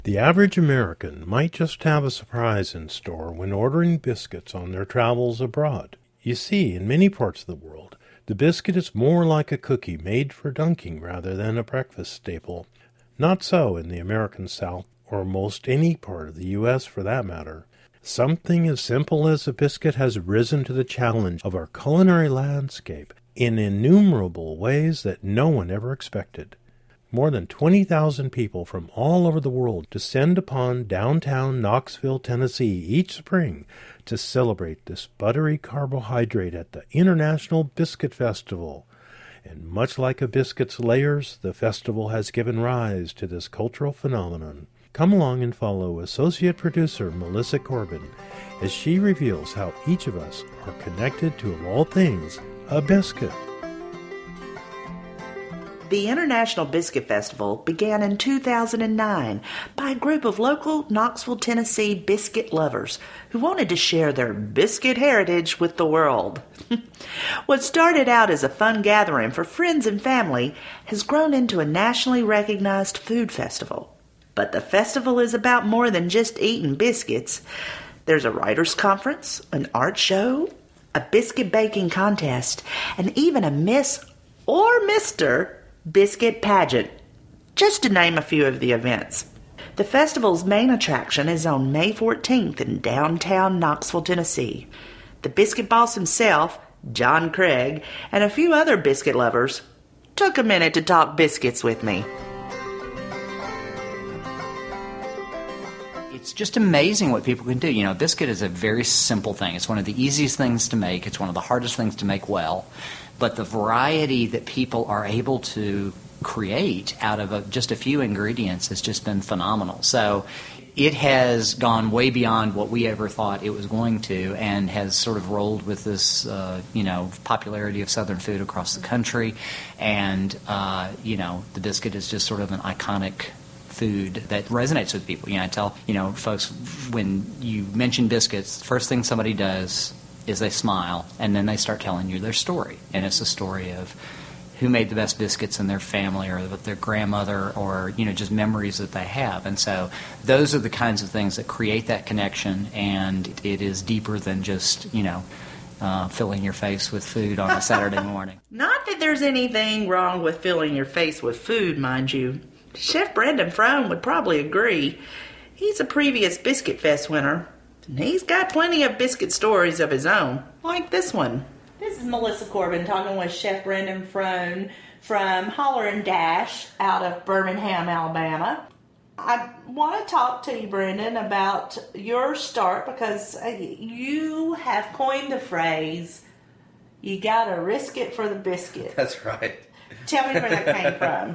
The average American might just have a surprise in store when ordering biscuits on their travels abroad. You see, in many parts of the world, the biscuit is more like a cookie made for dunking rather than a breakfast staple. Not so in the American South, or most any part of the U.S. for that matter. Something as simple as a biscuit has risen to the challenge of our culinary landscape in innumerable ways that no one ever expected. More than 20,000 people from all over the world descend upon downtown Knoxville, Tennessee each spring to celebrate this buttery carbohydrate at the International Biscuit Festival. And much like a biscuit's layers, the festival has given rise to this cultural phenomenon. Come along and follow Associate Producer Melissa Corbin as she reveals how each of us are connected to, of all things, a biscuit. The International Biscuit Festival began in 2009 by a group of local Knoxville, Tennessee biscuit lovers who wanted to share their biscuit heritage with the world. What started out as a fun gathering for friends and family has grown into a nationally recognized food festival. But the festival is about more than just eating biscuits. There's a writers' conference, an art show, a biscuit baking contest, and even a Miss or Mr. Biscuit pageant, just to name a few of the events. The festival's main attraction is on May 14th in downtown Knoxville, Tennessee. The biscuit boss himself, John Craig, and a few other biscuit lovers took a minute to talk biscuits with me. It's just amazing what people can do. You know, biscuit is a very simple thing. It's one of the easiest things to make. It's one of the hardest things to make well. But the variety that people are able to create out of just a few ingredients has just been phenomenal. So it has gone way beyond what we ever thought it was going to, and has sort of rolled with this, popularity of Southern food across the country. And, the biscuit is just sort of an iconic food that resonates with people. I tell, folks, when you mention biscuits, the first thing somebody does is they smile, and then they start telling you their story. And it's a story of who made the best biscuits in their family, or with their grandmother, or, just memories that they have. And so those are the kinds of things that create that connection, and it is deeper than just, filling your face with food on a Saturday morning. Not that there's anything wrong with filling your face with food, mind you. Chef Brandon Frone would probably agree. He's a previous Biscuit Fest winner, and he's got plenty of biscuit stories of his own, like this one. This is Melissa Corbin talking with Chef Brandon Frone from Holler and Dash out of Birmingham, Alabama. I want to talk to you, Brandon, about your start, because you have coined the phrase, you gotta risk it for the biscuit. That's right. Tell me where that came from.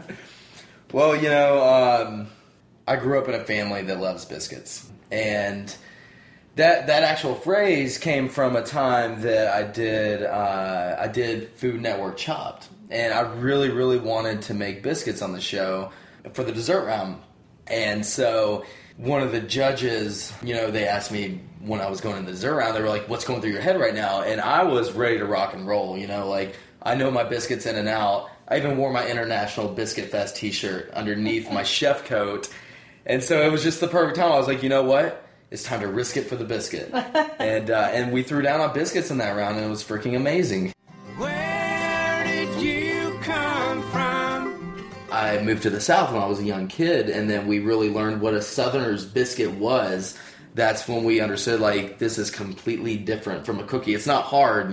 Well, I grew up in a family that loves biscuits, and that actual phrase came from a time that I did Food Network Chopped, and I really, really wanted to make biscuits on the show for the dessert round. And so one of the judges, they asked me when I was going in the dessert round, they were like, "What's going through your head right now?" And I was ready to rock and roll, I know my biscuits in and out. I even wore my International Biscuit Fest t-shirt underneath my chef coat. And so it was just the perfect time. I was like, you know what? It's time to risk it for the biscuit. And we threw down on biscuits in that round, and it was freaking amazing. Where did you come from? I moved to the South when I was a young kid, and then we really learned what a Southerner's biscuit was. That's when we understood, this is completely different from a cookie. It's not hard,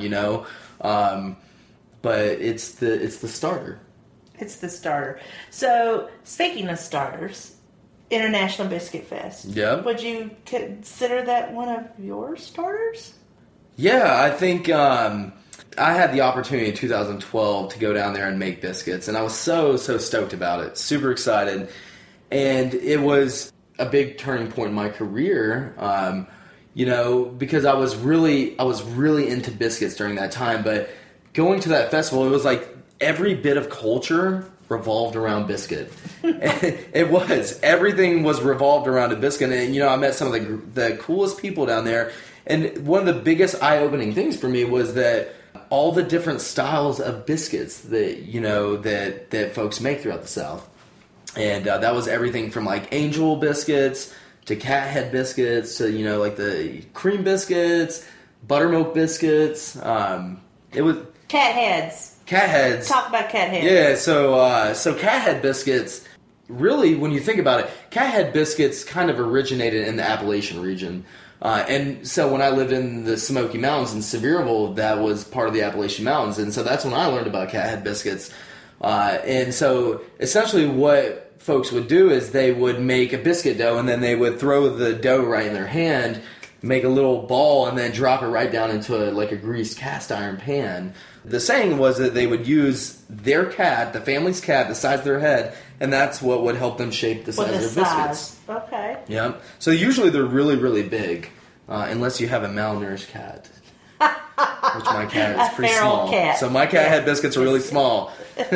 but it's the starter. It's the starter. So, speaking of starters, International Biscuit Fest. Yeah. Would you consider that one of your starters? Yeah, I think I had the opportunity in 2012 to go down there and make biscuits, and I was so stoked about it. Super excited. And it was a big turning point in my career, because I was really into biscuits during that time, but going to that festival, it was like every bit of culture revolved around biscuit. It was. Everything was revolved around a biscuit. And, I met some of the coolest people down there. And one of the biggest eye-opening things for me was that all the different styles of biscuits that, that folks make throughout the South. And that was everything from like angel biscuits to cat head biscuits to, you know, like the cream biscuits, buttermilk biscuits. It was Cat heads. cat heads. Talk about cat heads. Yeah, so cat head biscuits, really, when you think about it, cat head biscuits kind of originated in the Appalachian region. And so when I lived in the Smoky Mountains in Sevierville, that was part of the Appalachian Mountains. And so that's when I learned about cat head biscuits. And so essentially what folks would do is they would make a biscuit dough, and then they would throw the dough right in their hand, make a little ball, and then drop it right down into a greased cast iron pan. The saying was that they would use their cat, the family's cat, the size of their head, and that's what would help them shape the size of their biscuits. Okay. Yeah. So usually they're really, really big, unless you have a malnourished cat, which my cat is pretty feral small. cat. So my cat head biscuits are really small.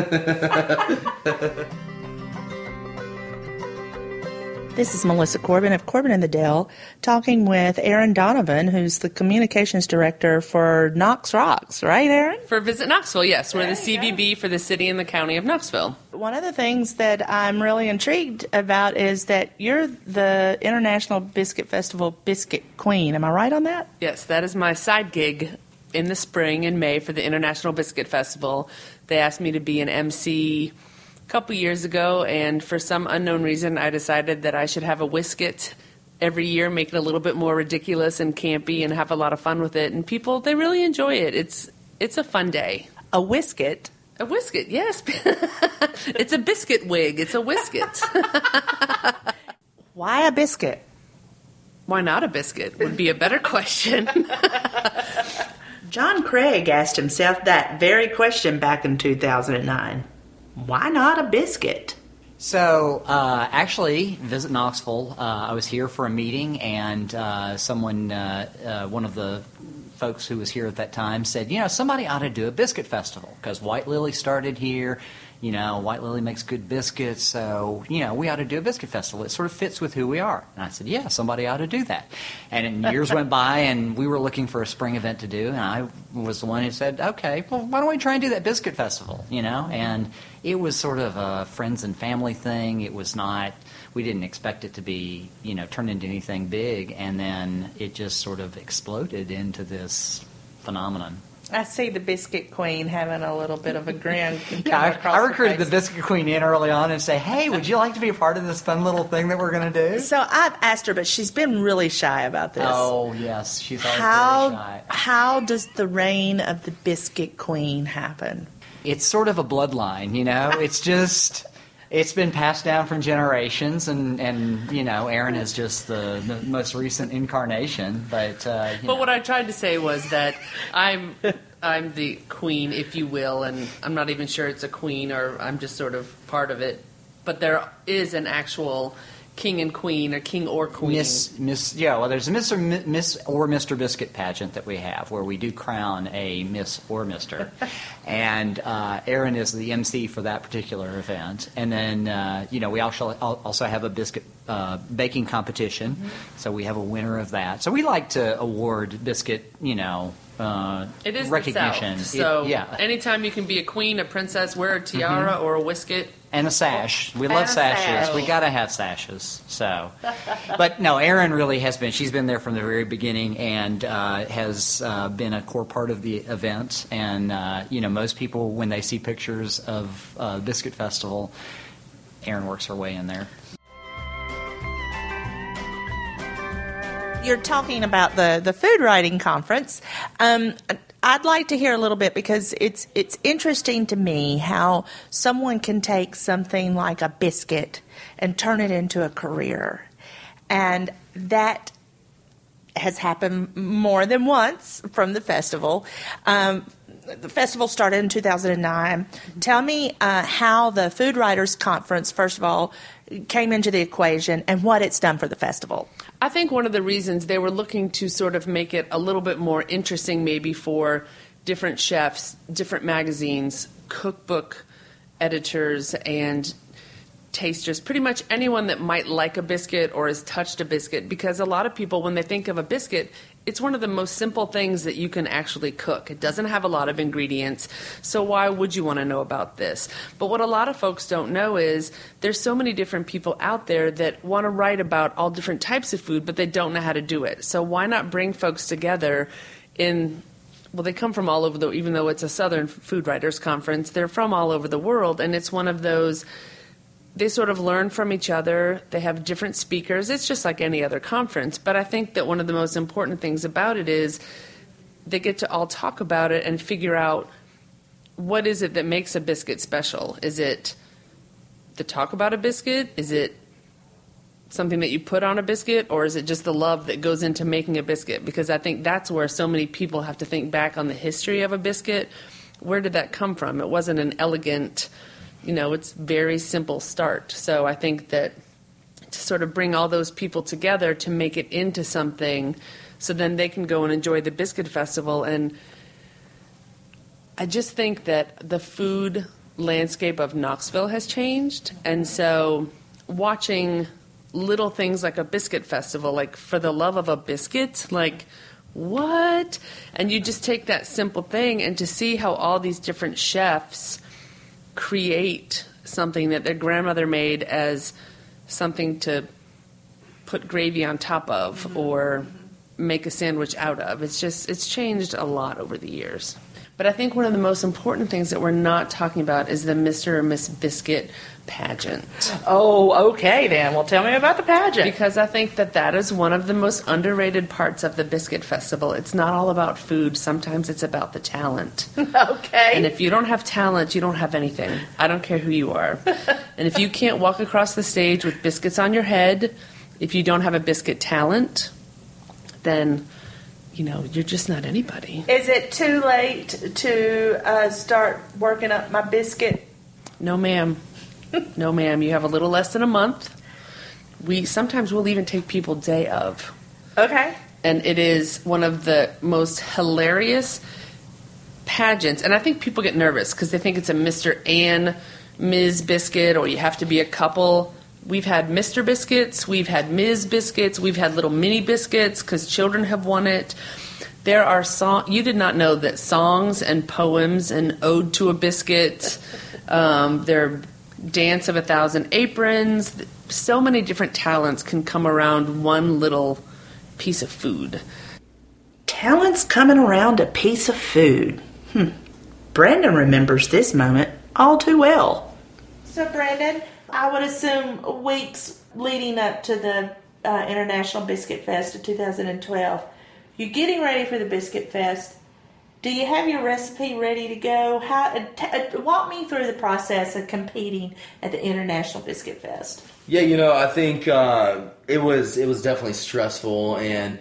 This is Melissa Corbin of Corbin and the Dell talking with Aaron Donovan, who's the communications director for Knox Rocks, right, Aaron? For Visit Knoxville, yes. We're the CVB for the city and the county of Knoxville. One of the things that I'm really intrigued about is that you're the International Biscuit Festival Biscuit Queen. Am I right on that? Yes, that is my side gig in the spring in May for the International Biscuit Festival. They asked me to be an MC a couple years ago, and for some unknown reason, I decided that I should have a Whisket every year, make it a little bit more ridiculous and campy and have a lot of fun with it. And people, they really enjoy it. It's a fun day. A Whisket? A Whisket, yes. It's a biscuit wig. It's a Whisket. Why a biscuit? Why not a biscuit would be a better question. John Craig asked himself that very question back in 2009. Why not a biscuit? So, actually, Visit Knoxville, I was here for a meeting, and someone, one of the folks who was here at that time said, you know, somebody ought to do a biscuit festival, because White Lily started here. You know, White Lily makes good biscuits, so, you know, we ought to do a biscuit festival. It sort of fits with who we are. And I said, yeah, somebody ought to do that. And years went by, and we were looking for a spring event to do, and I was the one who said, okay, well, why don't we try and do that biscuit festival, you know? And it was sort of a friends and family thing. It was not, we didn't expect it to be, you know, turn into anything big, and then it just sort of exploded into this phenomenon. I see the Biscuit Queen having a little bit of a grin. Yeah, I recruited the Biscuit Queen in early on and say, hey, would you like to be a part of this fun little thing that we're going to do? So I've asked her, but she's been really shy about this. Oh, yes, she's always very shy. How does the reign of the Biscuit Queen happen? It's sort of a bloodline, you know? It's just... It's been passed down from generations, and you know, Aaron is just the most recent incarnation. But what I tried to say was that I'm the queen, if you will, and I'm not even sure it's a queen, or I'm just sort of part of it. But there is an actual king and queen, or king or queen. Well, there's a Miss or Mr. Biscuit pageant that we have, where we do crown a Miss or Mr. And Aaron is the MC for that particular event. And then, you know, we also have a biscuit baking competition. Mm-hmm. So we have a winner of that. So we like to award biscuit, you know, it is recognition. The South. So yeah. Anytime you can be a queen, a princess, wear a tiara or a Whisket. And a sash. We love sashes. We got to have sashes. So, but no, Erin really has been. She's been there from the very beginning and has been a core part of the event. And you know, most people when they see pictures of Biscuit Festival, Erin works her way in there. You're talking about the food writing conference. I'd like to hear a little bit, because it's interesting to me how someone can take something like a biscuit and turn it into a career. And that has happened more than once from the festival. The festival started in 2009. Tell me how the Food Writers Conference, first of all, came into the equation and what it's done for the festival. I think one of the reasons they were looking to sort of make it a little bit more interesting maybe for different chefs, different magazines, cookbook editors, and tasters, pretty much anyone that might like a biscuit or has touched a biscuit, because a lot of people, when they think of a biscuit, it's one of the most simple things that you can actually cook. It doesn't have a lot of ingredients, so why would you want to know about this? But what a lot of folks don't know is there's so many different people out there that want to write about all different types of food, but they don't know how to do it. So why not bring folks together in... Well, they come from all over even though it's a Southern Food Writers Conference, they're from all over the world, and it's one of those, they sort of learn from each other. They have different speakers. It's just like any other conference. But I think that one of the most important things about it is they get to all talk about it and figure out what is it that makes a biscuit special. Is it the talk about a biscuit? Is it something that you put on a biscuit, or is it just the love that goes into making a biscuit? Because I think that's where so many people have to think back on the history of a biscuit. Where did that come from? It wasn't an elegant, it's very simple start. So I think that to sort of bring all those people together to make it into something so then they can go and enjoy the Biscuit Festival. And I just think that the food landscape of Knoxville has changed. And so watching little things like a biscuit festival, like for the love of a biscuit, like what? And you just take that simple thing, and to see how all these different chefs create something that their grandmother made as something to put gravy on top of or make a sandwich out of. It's changed a lot over the years. But I think one of the most important things that we're not talking about is the Mr. or Miss Biscuit pageant. Oh, okay then. Well, tell me about the pageant. Because I think that is one of the most underrated parts of the Biscuit Festival. It's not all about food. Sometimes it's about the talent. Okay. And if you don't have talent, you don't have anything. I don't care who you are. And if you can't walk across the stage with biscuits on your head, if you don't have a biscuit talent, then... you're just not anybody. Is it too late to start working up my biscuit? No, ma'am. No, ma'am. You have a little less than a month. Sometimes we'll even take people day of. Okay. And it is one of the most hilarious pageants. And I think people get nervous because they think it's a Mr. and Ms. Biscuit, or you have to be a couple. We've had Mr. Biscuits, we've had Ms. Biscuits, we've had little mini biscuits because children have won it. There are you did not know that songs and poems and Ode to a Biscuit, there are Dance of 1,000 Aprons. So many different talents can come around one little piece of food. Talents coming around a piece of food. Brandon remembers this moment all too well. So, Brandon, I would assume weeks leading up to the International Biscuit Fest of 2012, you're getting ready for the Biscuit Fest. Do you have your recipe ready to go? Walk me through the process of competing at the International Biscuit Fest. Yeah, I think it was definitely stressful, and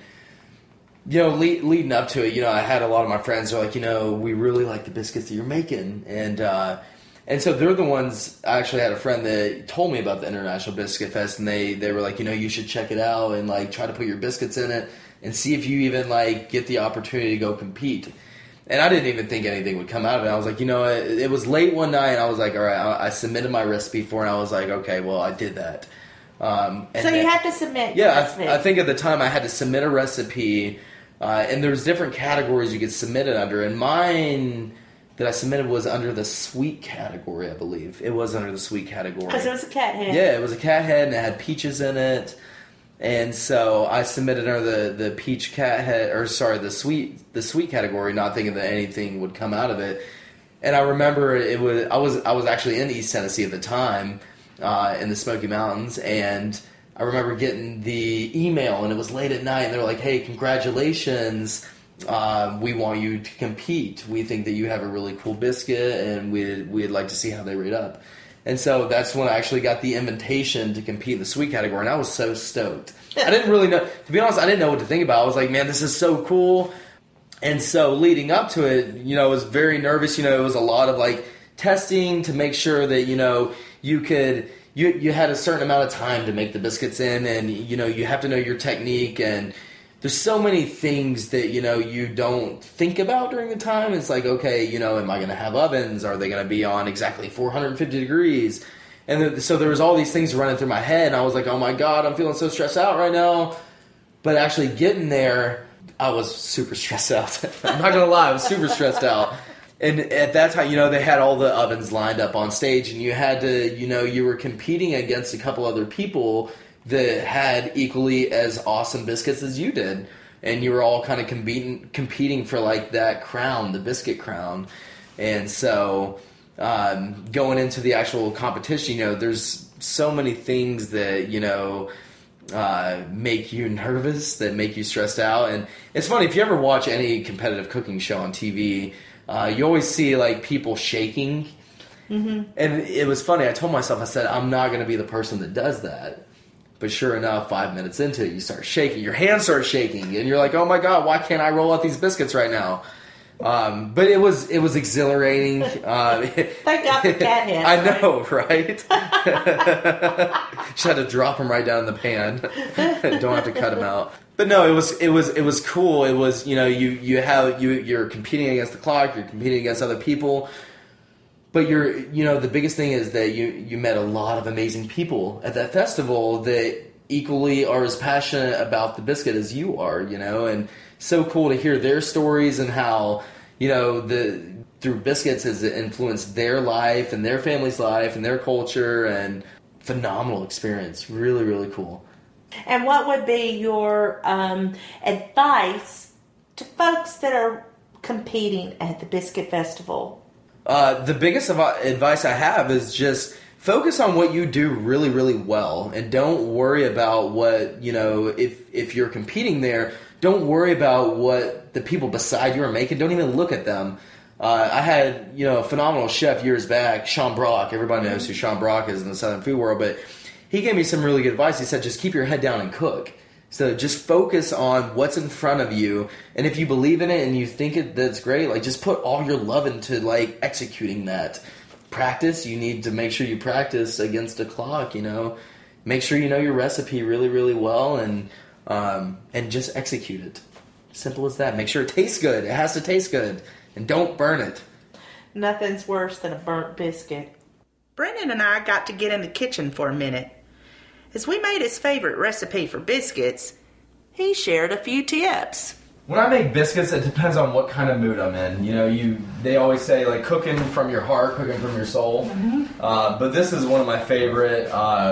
leading up to it, I had a lot of my friends are like, we really like the biscuits that you're making, and so they're the ones. I actually had a friend that told me about the International Biscuit Fest, and they were like, you should check it out and like try to put your biscuits in it and see if you even like get the opportunity to go compete. And I didn't even think anything would come out of it. I was like, it was late one night, and I was like, all right, I submitted my recipe for it, and I was like, okay, well, I did that. So you have to submit. Yeah, I think at the time I had to submit a recipe, and there's different categories you could submit it under, and mine that I submitted was under the sweet category, I believe. It was under the sweet category. Because it was a cat head. Yeah, it was a cat head, and it had peaches in it. And so I submitted under the peach cat head, the sweet category, not thinking that anything would come out of it. And I remember I was actually in East Tennessee at the time, in the Smoky Mountains, and I remember getting the email, and it was late at night, and they were like, "Hey, congratulations! We want you to compete. We think that you have a really cool biscuit, and we'd like to see how they rate up." And so that's when I actually got the invitation to compete in the sweet category, and I was so stoked. I didn't really know, to be honest, I didn't know what to think about. I was like, man, this is so cool. And so leading up to it, I was very nervous. It was a lot of like testing to make sure that, you had a certain amount of time to make the biscuits in, and, you have to know your technique, and there's so many things that, you don't think about during the time. It's like, okay, am I going to have ovens? Are they going to be on exactly 450 degrees? And so there was all these things running through my head, and I was like, oh my God, I'm feeling so stressed out right now. But actually getting there, I was super stressed out. I'm not going to lie, I was super stressed out. And at that time, they had all the ovens lined up on stage, and you had to, you were competing against a couple other people that had equally as awesome biscuits as you did. And you were all kind of competing for like that crown, the biscuit crown. And so going into the actual competition, there's so many things that, make you nervous, that make you stressed out. And it's funny, if you ever watch any competitive cooking show on TV, you always see like people shaking. Mm-hmm. And it was funny, I told myself, I said, I'm not going to be the person that does that. But sure enough, 5 minutes into it, you start shaking. Your hands start shaking, and you're like, "Oh my God, why can't I roll out these biscuits right now?" But it was exhilarating. Thank God for cat hands. I know, right? Just had to drop them right down in the pan. Don't have to cut them out. But no, it was cool. It was you're competing against the clock. You're competing against other people. But the biggest thing is that you met a lot of amazing people at that festival that equally are as passionate about the biscuit as you are, and so cool to hear their stories and how, through biscuits has influenced their life and their family's life and their culture, and phenomenal experience. Really, really cool. And what would be your advice to folks that are competing at the Biscuit Festival? The biggest advice I have is just focus on what you do really, really well, and don't worry about what, if you're competing there, don't worry about what the people beside you are making. Don't even look at them. I had, a phenomenal chef years back, Sean Brock. Everybody knows who Sean Brock is in the Southern food world, but he gave me some really good advice. He said, just keep your head down and cook. So just focus on what's in front of you, and if you believe in it and you think that's great, like just put all your love into like executing that. Practice. You need to make sure you practice against a clock. Make sure you know your recipe really, really well, and just execute it. Simple as that. Make sure it tastes good. It has to taste good, and don't burn it. Nothing's worse than a burnt biscuit. Brendan and I got to get in the kitchen for a minute. As we made his favorite recipe for biscuits, he shared a few tips. When I make biscuits, it depends on what kind of mood I'm in. They always say like cooking from your heart, cooking from your soul. Mm-hmm. But this is one of my favorite.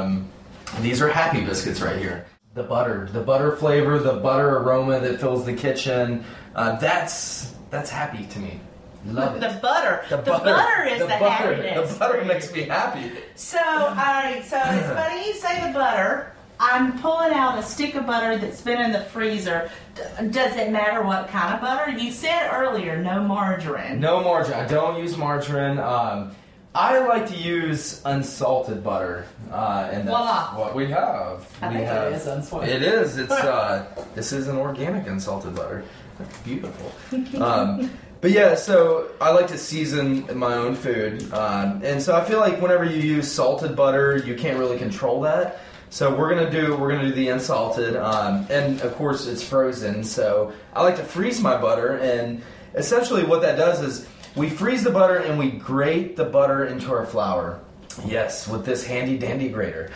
These are happy biscuits right here. The butter flavor, the butter aroma that fills the kitchen. That's happy to me. Love it. The butter is the happiness. The butter makes me happy. So, all right. So it's funny you say the butter. I'm pulling out a stick of butter that's been in the freezer. Does it matter what kind of butter? You said earlier, no margarine. No margarine. I don't use margarine. I like to use unsalted butter, and that's what we have. It is unsalted. It is. It's this is an organic unsalted butter. That's beautiful. But yeah, so I like to season my own food, and so I feel like whenever you use salted butter, you can't really control that. So we're gonna do the unsalted, and of course it's frozen. So I like to freeze my butter, and essentially what that does is we freeze the butter and we grate the butter into our flour. Yes, with this handy dandy grater.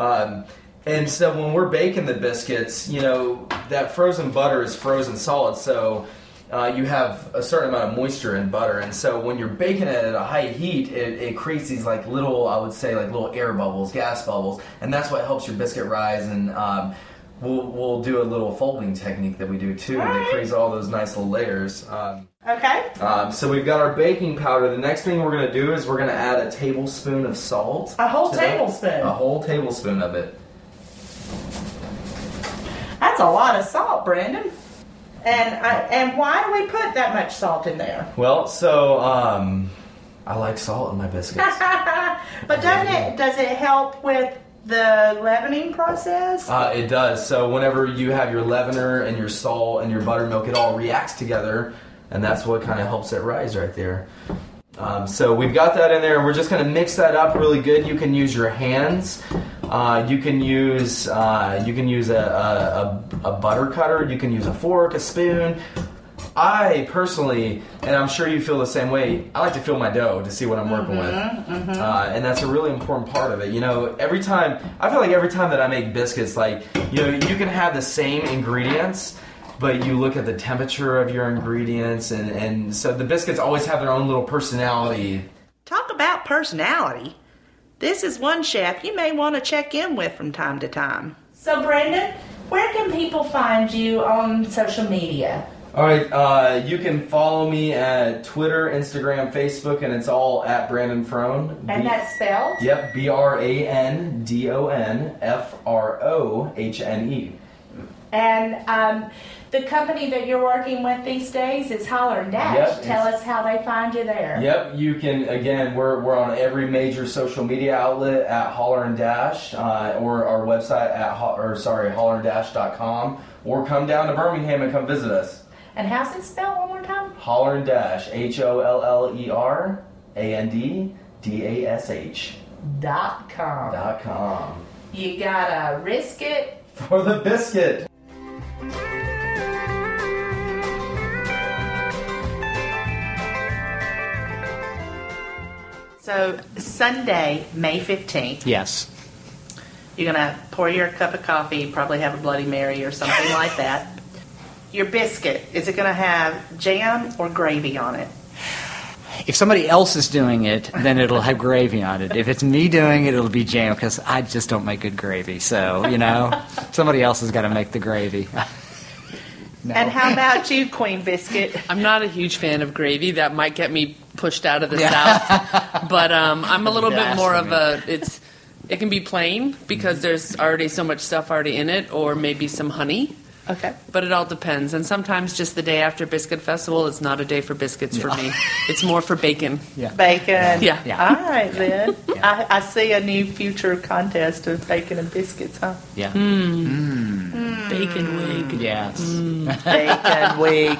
And so when we're baking the biscuits, that frozen butter is frozen solid, so you have a certain amount of moisture in butter, and so when you're baking it at a high heat, it creates these like little, I would say, like little air bubbles, gas bubbles, and that's what helps your biscuit rise. And we'll do a little folding technique that we do too that creates all those nice little layers. Okay. So we've got our baking powder. The next thing we're going to do is we're going to add a tablespoon of salt. A whole tablespoon? A whole tablespoon of it. That's a lot of salt, Brandon. And why do we put that much salt in there? Well, so I like salt in my biscuits. But does it help with the leavening process? It does. So whenever you have your leavener and your salt and your buttermilk, it all reacts together, and that's what kind of helps it rise right there. So we've got that in there, and we're just going to mix that up really good. You can use your hands. You can use a butter cutter. You can use a fork, a spoon. I personally, and I'm sure you feel the same way, I like to feel my dough to see what I'm working with. And that's a really important part of it. You know, I feel like every time that I make biscuits, like, you know, you can have the same ingredients, but you look at the temperature of your ingredients, and so the biscuits always have their own little personality. Talk about personality. This is one chef you may want to check in with from time to time. So, Brandon, where can people find you on social media? All right, you can follow me at Twitter, Instagram, Facebook, and it's all at Brandon Frohn. And that's spelled? Yep, BRANDONFROHNE. And the company that you're working with these days is Holler and Dash. Yep, Tell us how they find you there. Yep, you can, again, we're on every major social media outlet at Holler and Dash, or our website at holleranddash.com, or come down to Birmingham and come visit us. And how's it spelled one more time? Holler and Dash, HOLLERANDDASH. .com. You gotta risk it for the biscuit. So, Sunday, May 15th. Yes. You're going to pour your cup of coffee, probably have a Bloody Mary or something like that. Your biscuit, is it going to have jam or gravy on it? If somebody else is doing it, then it'll have gravy on it. If it's me doing it, it'll be jam, because I just don't make good gravy. So, you know, somebody else has got to make the gravy. No. And how about you, Queen Biscuit? I'm not a huge fan of gravy. That might get me pushed out of the South. But I'm a little bit more of it can be plain because there's already so much stuff already in it, or maybe some honey. Okay. But it all depends. And sometimes just the day after Biscuit Festival is not a day for biscuits for me. It's more for bacon. Yeah. Bacon. Yeah. All right, then. Yeah. I see a new future contest of bacon and biscuits, huh? Yeah. Bacon week. Yes. Bacon week.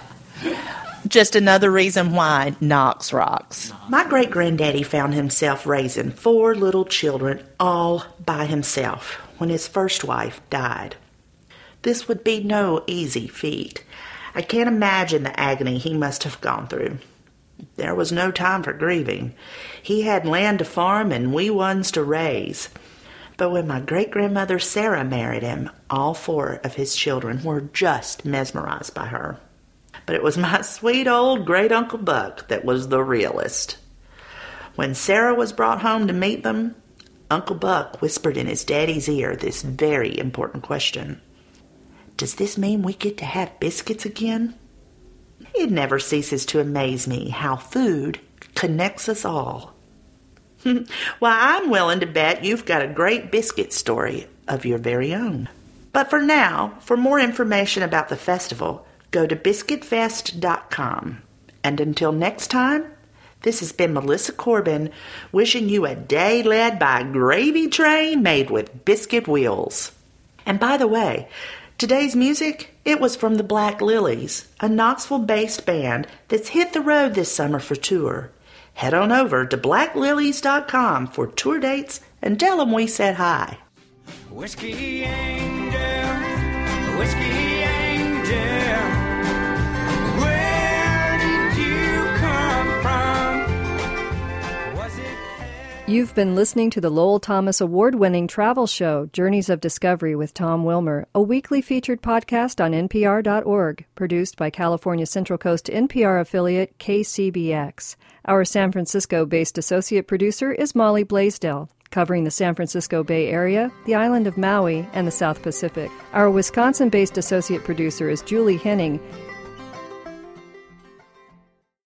Just another reason why Knox rocks. My great-granddaddy found himself raising 4 little children all by himself when his first wife died. This would be no easy feat. I can't imagine the agony he must have gone through. There was no time for grieving. He had land to farm and wee ones to raise. But when my great-grandmother Sarah married him, all 4 of his children were just mesmerized by her. But it was my sweet old great-uncle Buck that was the realist. When Sarah was brought home to meet them, Uncle Buck whispered in his daddy's ear this very important question. Does this mean we get to have biscuits again? It never ceases to amaze me how food connects us all. Why, I'm willing to bet you've got a great biscuit story of your very own. But for now, for more information about the festival, go to biscuitfest.com. And until next time, this has been Melissa Corbin wishing you a day led by a gravy train made with biscuit wheels. And by the way, today's music, it was from the Black Lilies, a Knoxville-based band that's hit the road this summer for tour. Head on over to blacklilies.com for tour dates and tell them we said hi. Whiskey Angel, Whiskey Angel, where did you come from? Was it... You've been listening to the Lowell Thomas Award-winning travel show, Journeys of Discovery with Tom Wilmer, a weekly featured podcast on NPR.org, produced by California Central Coast NPR affiliate KCBX. Our San Francisco-based associate producer is Molly Blaisdell, covering the San Francisco Bay Area, the island of Maui, and the South Pacific. Our Wisconsin-based associate producer is Julie Henning,